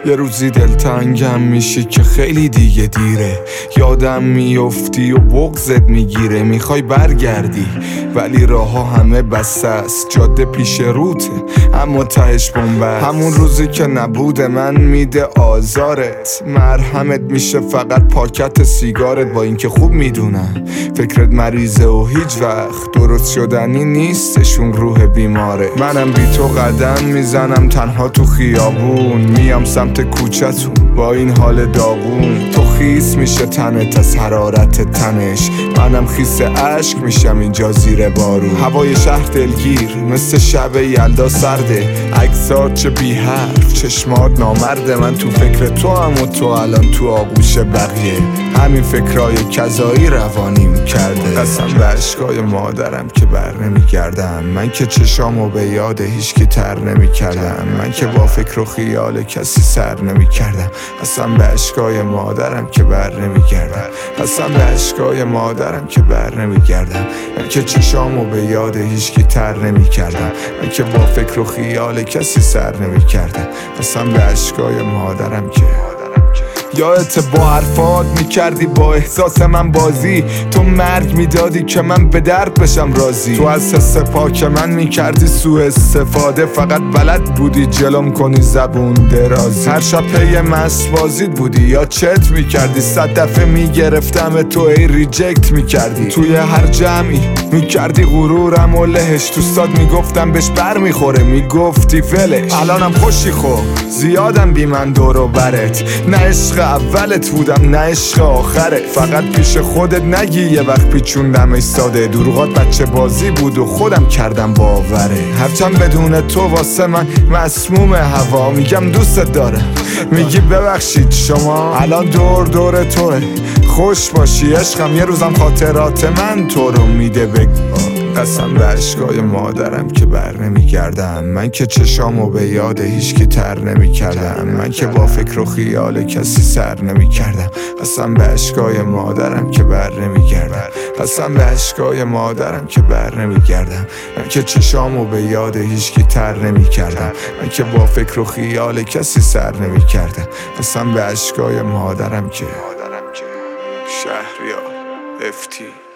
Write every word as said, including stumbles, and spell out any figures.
یه روزی دلتنگم میشی که خیلی دیگه دیره، یادم میافتی و بغضت میگیره، میخوای برگردی ولی راه ها همه بسته است، جاده پیش روته اما تهش بنبست. همون روزی که نبوده من میده آزارت، مرهمت میشه فقط پاکت سیگارت، با اینکه خوب میدونم فکرت مریضه و هیچ وقت درست شدنی نیستشون روح بیماره. منم بی تو قدم میزنم تنها تو خیابون، میام سمت کوچتون با این حال داغون. تو خیس میشه تنت از حرارت تنش، منم خیس عشق میشم اینجا زیر بارون. هوای شهر دلگیر مثل شب یلدا سرده، عکسات چه بی حرف چشمات نامرده. من تو فکر تو هم و تو الان تو آغوش بقیه، همین فکرای کذایی روانیم کرده. قسم به عشقای مادرم که بر نمیگردم، من که چشامو به یاد هیچکی تر نمیکردم، من که با فکر و خیال کسی سر نمیکردم. قسم به عشقای مادرم که بر نمیگردم، قسم به عشقای مادرم که بر نمیگردم، من که چشامو به یاد هیچکی تر نمیکردم، من که با فکر و خیال کسی سر نمیکردم. قسم به عشقای مادرم که یادت با حرفات میکردی با احساس من بازی، تو مرگ میدادی که من به درد بشم راضی. تو از حس پاک من میکردی سوء استفاده، فقط بلد بودی جلوم کنی زبون درازی. هر شب پی مست بازید بودی یا چت میکردی، صد دفعه میگرفتم تو ای ریجکت میکردی. توی هر جمعی میکردی غرورم و لهش، دوستات میگفتم بهش بر میخوره میگفتی ولش. الانم خوشی خو زیادم بی من دور و برت، نه عشق اولت بودم نه عشق آخرت. فقط پیش خودت نگی یه وقت پیچوندم ایستاده، دروغات بچه بازی بود و خودم کردم باوره. هرچند بدون تو واسه من مسموم هوا، میگم دوستت دارم میگی ببخشید شما. الان دور دور توه خوش باشی عشقم، یه روزم خاطرات من تو رو میده بگو. قسم به عشقای مادرم که بر نمیگردم، من که چشامو به یاد هیچکی تر نمیکردم، من که با فکر و خیال کسی سر نمیکردم. قسم به عشقای مادرم که بر نمیگردم، قسم به عشقای مادرم که بر نمیگردم، من که چشامو به یاد هیچکی تر نمیکردم، من که با فکر و خیال کسی سر نمیکردم. قسم به عشقای مادرم که شهریار افتی.